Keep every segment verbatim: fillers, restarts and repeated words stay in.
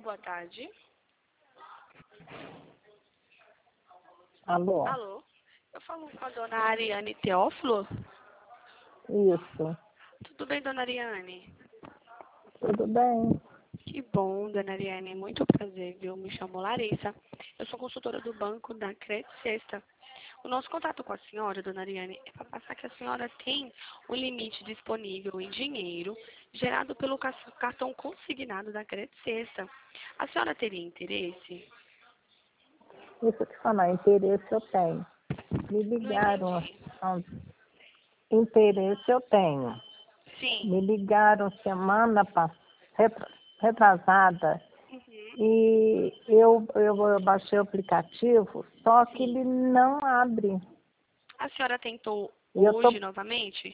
boa tarde. Alô? Alô? Eu falo com a dona Ariane Teófilo? Isso. Tudo bem, dona Ariane? Tudo bem? Que bom, dona Ariane. Muito prazer, viu? Me chamo Larissa. Eu sou consultora do banco da Credit Sexta. O nosso contato com a senhora, dona Ariane, é para passar que a senhora tem um limite disponível em dinheiro gerado pelo ca- cartão consignado da Credit Sexta. A senhora teria interesse? Isso que falar, interesse eu tenho. Me Não ligaram, entendi. então, interesse eu tenho. Sim. Me ligaram semana passada, retrasada, Uhum. e eu, eu, eu baixei o aplicativo, só que Sim. ele não abre. A senhora tentou E eu tô, hoje novamente?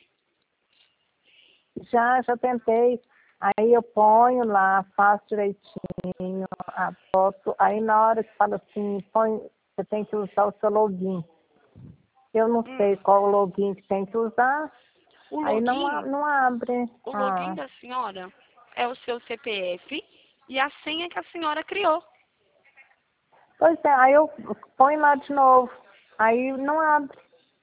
já, já tentei. Aí eu ponho lá, faço direitinho a foto. Aí na hora que fala assim, põe, você tem que usar o seu login. Eu não sei Hum. qual login que tem que usar. O Aí não, a- login, não abre. o login Ah, da senhora é o seu C P F e a senha que a senhora criou. pois é, aí eu ponho lá de novo. Aí não abre.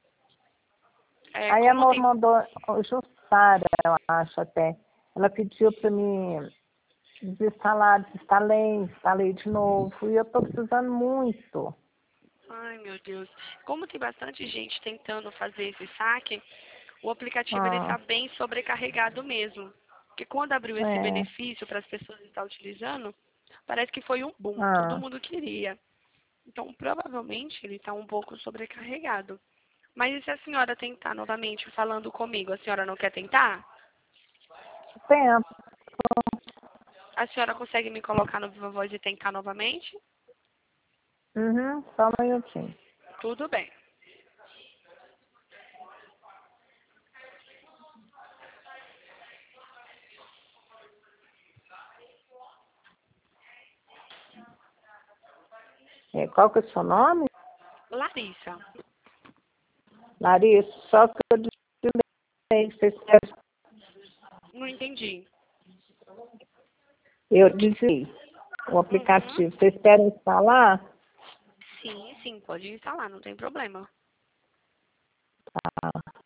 É, Aí a como moça tem... mandou, o Jussara, eu acho até. Ela pediu para mim desinstalar, desinstalei, instalei de novo. E eu estou precisando muito. Ai, meu Deus. Como tem bastante gente tentando fazer esse saque, o aplicativo ele Ah, está bem sobrecarregado mesmo. Porque quando abriu esse é. benefício para as pessoas estar utilizando, parece que foi um boom. Todo Ah, mundo queria. Então, provavelmente, ele está um pouco sobrecarregado. Mas e se a senhora tentar novamente falando comigo, a senhora não quer tentar? tempo. A senhora consegue me colocar no Viva Voz e tentar novamente? Uhum, só um minutinho. Tudo bem. É, qual que é o seu nome? Larissa, Larissa, só que eu desinstalei. Vocês querem- não entendi. Eu desinstalei o Uhum. aplicativo. Vocês querem instalar? Sim, sim, pode instalar, não tem problema. Ah,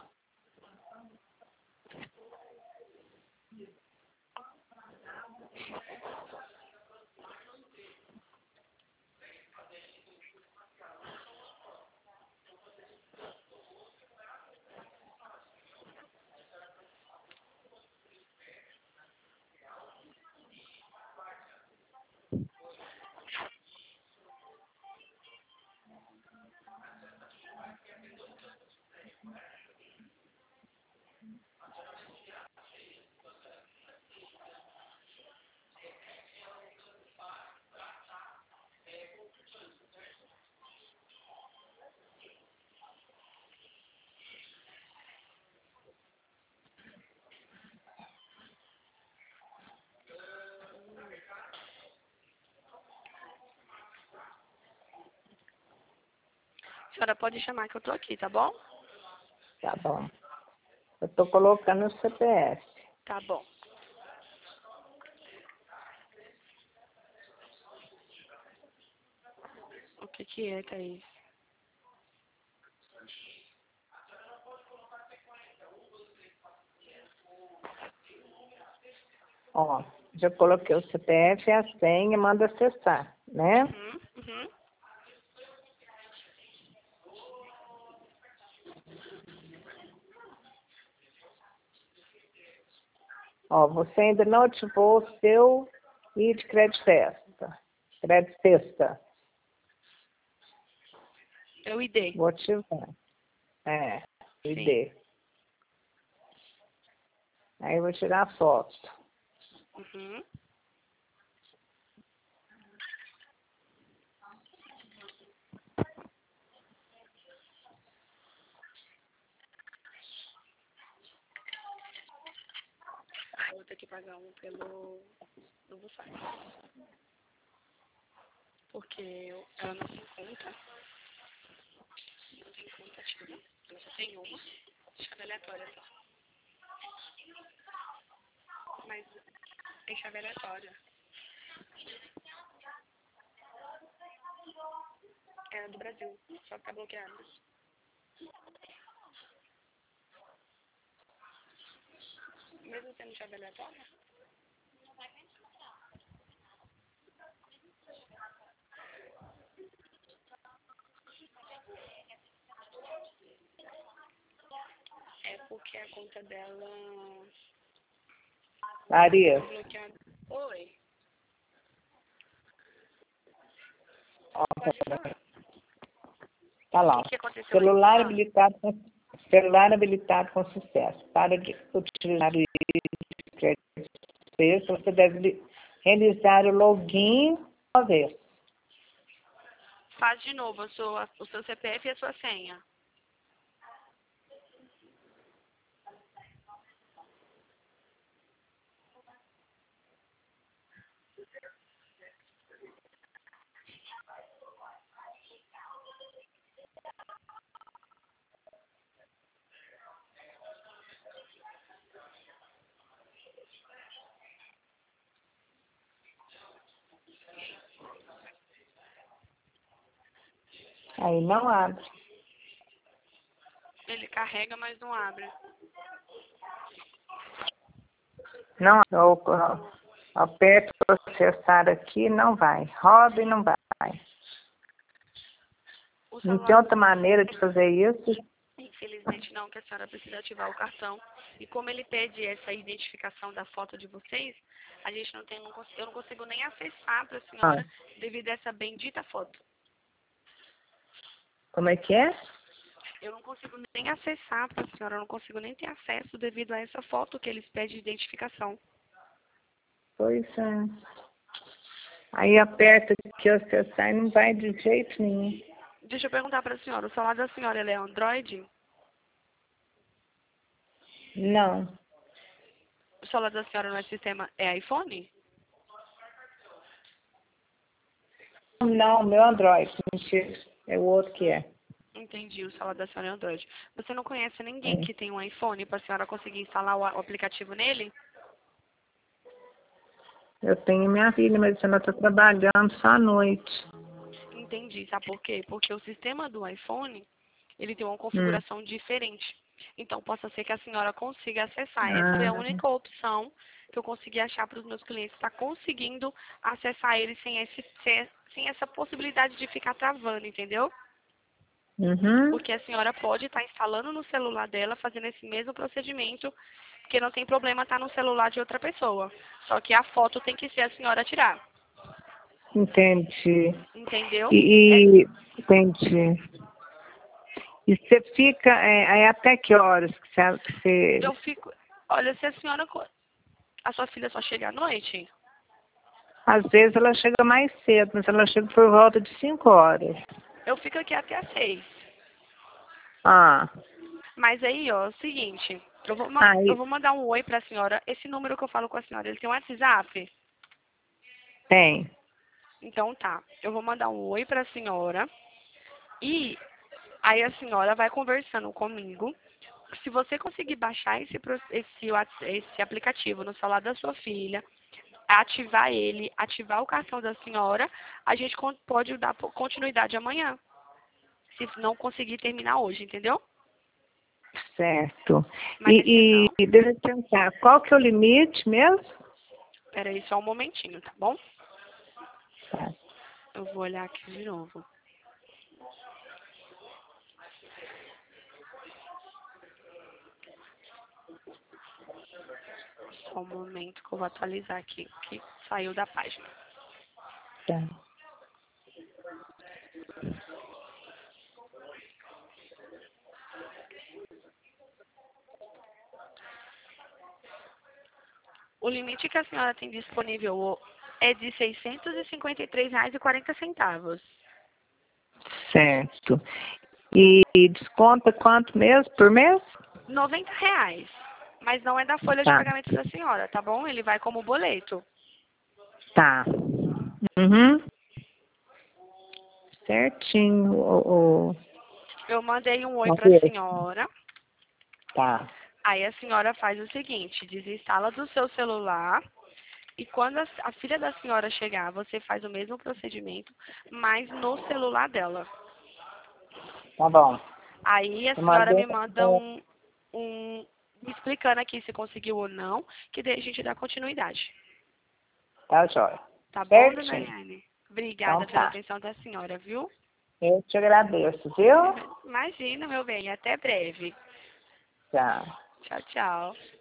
A senhora pode chamar que eu tô aqui, tá bom? tá bom. Eu estou colocando o C P F. Tá bom. O que que é, Thaís? Ó, já coloquei o C P F e a senha, manda acessar, né? Uhum, uhum. Ó, você ainda não ativou o seu I D Crédito Sexta. Crédito Sexta. É o I D. Vou ativar. É, Sim. I D. Aí eu vou tirar a foto. Uhum. Eu vou ter que pagar um pelo novo site. Porque eu, ela não tem conta. Não tem conta ativa. Ela só tem uma. Chave aleatória só. Mas é chave aleatória. É do Brasil, só que tá bloqueado. Mesmo sendo chave aleatória? É porque a conta dela Maria, foi bloqueada. Oi, ó, pode falar. tá O lá. que, que aconteceu aí? Celular Ah, habilitado com, celular habilitado com sucesso. Para de utilizar o crédito, você deve li- realizar o login uma vez. faz de novo a sua, o seu C P F e a sua senha. Aí não abre. Ele carrega, mas não abre. Não, eu, eu aperto processar aqui, não vai. Roda e não vai. O Não tem celular, outra maneira de fazer isso? infelizmente não, que a senhora precisa ativar o cartão. E como ele pede essa identificação da foto de vocês, a gente não tem, não cons- eu não consigo nem acessar para a Ah, senhora devido a essa bendita foto. como é que é? Eu não consigo nem acessar para a senhora, eu não consigo nem ter acesso devido a essa foto que eles pedem de identificação. Pois é. Aí aperta aqui, acessar e não vai de jeito nenhum. Deixa eu perguntar para a senhora, o celular da senhora ele é Android? Não. O celular da senhora não é sistema, é iPhone? Não, meu Android, mentira. É o outro que é. Entendi, o celular da senhora é Android. Você não conhece ninguém É. que tem um iPhone para a senhora conseguir instalar o a- o aplicativo nele? Eu tenho minha filha, mas ela está trabalhando só à noite. Entendi, sabe por quê? Porque o sistema do iPhone, ele tem uma Hum. configuração diferente. Então, possa ser que a senhora consiga acessar. Essa foi a Ah, única opção que eu consegui achar para os meus clientes, está conseguindo acessar ele sem, esse, sem, sem essa possibilidade de ficar travando, entendeu? uhum. Porque a senhora pode estar instalando no celular dela, fazendo esse mesmo procedimento, porque não tem problema estar no celular de outra pessoa. Só que a foto tem que ser a senhora tirar, Entendi. entendeu? É, E, e entendi. E você fica, é, é até que horas que você, que eu você... fico. Olha, se a senhora. co- A sua filha só chega à noite? Às vezes ela chega mais cedo, mas ela chega por volta de cinco horas. Eu fico aqui até às seis. Ah, Mas aí, ó, é o seguinte. Eu vou, ma- eu aí vou mandar um oi pra senhora. Esse número que eu falo com a senhora, ele tem um WhatsApp? tem. Então tá. Eu vou mandar um oi pra senhora. E aí a senhora vai conversando comigo. Se você conseguir baixar esse, pro- esse, Whats- esse aplicativo no celular da sua filha, ativar ele, ativar o cartão da senhora, a gente con- pode dar po- continuidade amanhã. Se não conseguir terminar hoje, entendeu? Certo. Mas se E, não, e deixa eu tentar, qual que é o limite mesmo? peraí só um momentinho, tá bom? Tá. Eu vou olhar aqui de novo. Só um momento que eu vou atualizar aqui, que saiu da página. Tá. O limite que a senhora tem disponível é de seiscentos e cinquenta e três reais e quarenta centavos. Certo. E, e desconta quanto mesmo por mês? noventa reais. Mas não é da folha de Tá, pagamento da senhora, tá bom? Ele vai como boleto. tá. Uhum. Certinho. O, o... Eu mandei um oi pra Maria. senhora. Tá. Aí a senhora faz o seguinte, desinstala do seu celular E quando a, a filha da senhora chegar, você faz o mesmo procedimento, mas no celular dela. Tá bom. Aí a Eu senhora mandei. me manda um, um me explicando aqui se conseguiu ou não, que daí a gente dá continuidade. Tá, jóia. Tá bom, dona Certinho. Ariane? Então Obrigada pela tá. atenção da senhora, viu? Eu te agradeço, viu? Imagina, meu bem. Até breve. Tchau. Tchau, tchau.